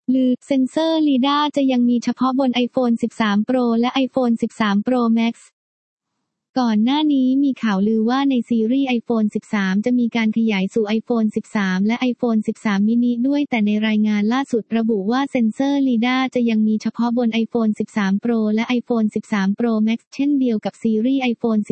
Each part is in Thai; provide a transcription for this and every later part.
ลือเซ็นเซอร์ LiDAR จะยังมีเฉพาะบน iPhone 13 Pro และ iPhone 13 Pro Max ก่อนหน้านี้มีข่าวลือว่าในซีรีส์ iPhone 13 จะมีการขยายสู่ iPhone 13 และ iPhone 13 mini ด้วยแต่ในรายงานล่าสุดระบุว่าเซ็นเซอร์ LiDAR จะยังมีเฉพาะบน iPhone 13 Pro และ iPhone 13 Pro Max เช่นเดียวกับซีรีส์ iPhone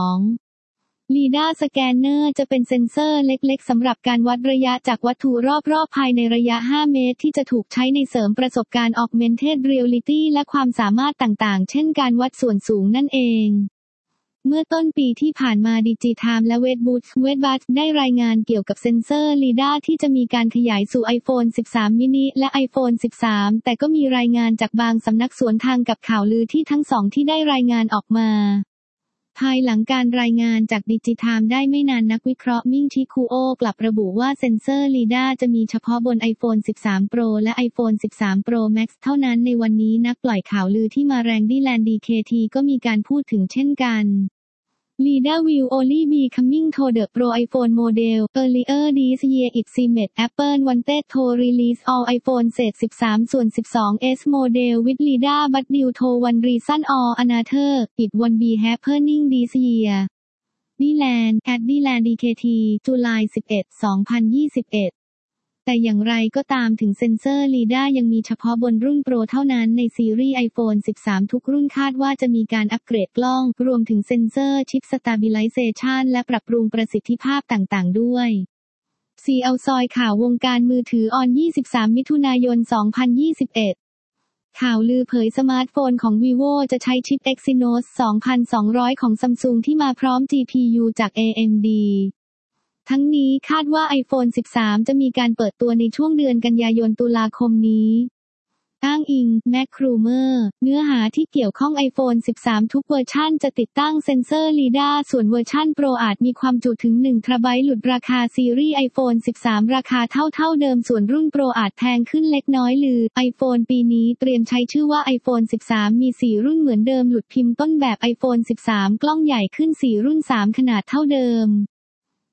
12 LiDAR สแกนเนอร์จะเป็นเซ็นเซอร์เล็กๆสำหรับการวัดระยะจากวัตถุรอบๆภายในระยะ 5 เมตรที่จะถูกใช้ในเสริมประสบการณ์ Augmented Reality และความสามารถต่างๆเช่นการวัดส่วนสูงนั่นเองเมื่อต้นปีที่ผ่านมาดิจิไทม์และเวทบัสได้รายงานเกี่ยวกับเซ็นเซอร์ LiDAR ที่จะมีการขยายสู่ iPhone 13 mini และ iPhone 13 แต่ก็มีรายงานจากบางสำนักสวนทางกับข่าวลือที่ทั้งสองที่ได้รายงานออกมาภายหลังการรายงานจากดิจิไทม์ได้ไม่นานนักวิเคราะห์มิ่งชิคุโอกลับระบุว่าเซ็นเซอร์ LiDAR จะมีเฉพาะบน iPhone 13 Pro และ iPhone 13 Pro Max เท่านั้นในวันนี้นักปล่อยข่าวลือที่มาแรงดิแลน DKT ก็มีการพูดถึงเช่นกันLiDAR will only be coming to the Pro iPhone model. Earlier this year it seemed Apple wanted to release all iPhone 13 ส่วน 12s model with LiDAR but due to one reason or another, it won't be happening this year. Dylan DKT จุลาย 11 2021แต่อย่างไรก็ตามถึงเซ็นเซอร์ LiDAR ยังมีเฉพาะบนรุ่นโปรเท่านั้นในซีรีส์ iPhone 13 ทุกรุ่นคาดว่าจะมีการอัปเกรดกล้องรวมถึงเซ็นเซอร์ชิป Stabilization และปรับปรุงประสิทธิภาพต่างๆด้วยเอาซอยข่าววงการมือถือออน 23 มิถุนายน 2021 ข่าวลือเผยสมาร์ทโฟนของ Vivo จะใช้ชิป Exynos 2200 ของ Samsung ที่มาพร้อม GPU จาก AMDทั้งนี้คาดว่า iPhone 13 จะมีการเปิดตัวในช่วงเดือนกันยายนตุลาคมนี้อ้างอิง MacRumor เนื้อหาที่เกี่ยวข้อง iPhone 13 ทุกเวอร์ชันจะติดตั้งเซ็นเซอร์ LiDAR ส่วนเวอร์ชัน Pro อาจมีความจุถึง1 TB หลุดราคาซีรีส์ iPhone 13 ราคาเท่าเดิมส่วนรุ่น Pro อาจแพงขึ้นเล็กน้อยลือ iPhone ปีนี้เตรียมใช้ชื่อว่า iPhone 13 มี 4 รุ่นเหมือนเดิมหลุดพิมพ์ต้นแบบ iPhone 13 กล้องใหญ่ขึ้น 4 รุ่น 3 ขนาดเท่าเดิม